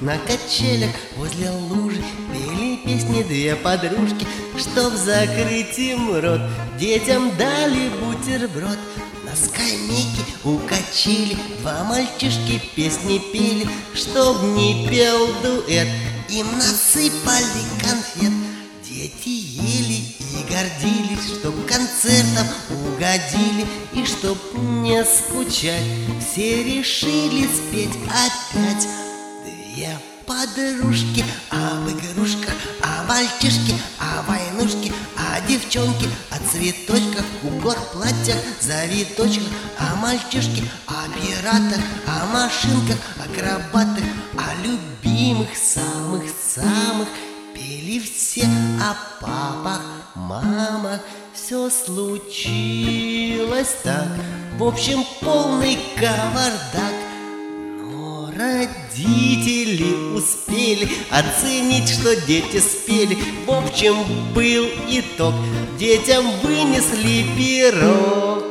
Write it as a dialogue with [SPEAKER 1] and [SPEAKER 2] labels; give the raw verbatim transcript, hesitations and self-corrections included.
[SPEAKER 1] на качелях возле лужи пели песни две подружки, чтоб закрыть им рот, детям дали бутерброд. На скамейке у качели два мальчишки песни пели, чтоб не пел дуэт, им насыпали конфет. Дети ели и гордились, чтоб концертом угодили, и чтоб не скучать, все решили спеть опять. Две подружки об игрушках, о мальчишке, о войнушке, о девчонке, о цветочках, у гор платьях, завиточках, о мальчишке, о пиратах, о машинках, акробатах, о любимых самых-самых. Пели все о папах, мамах. Все случилось так, в общем, полный кавардак. Но родители успели оценить, что дети спели. В общем, был итог: детям вынесли пирог.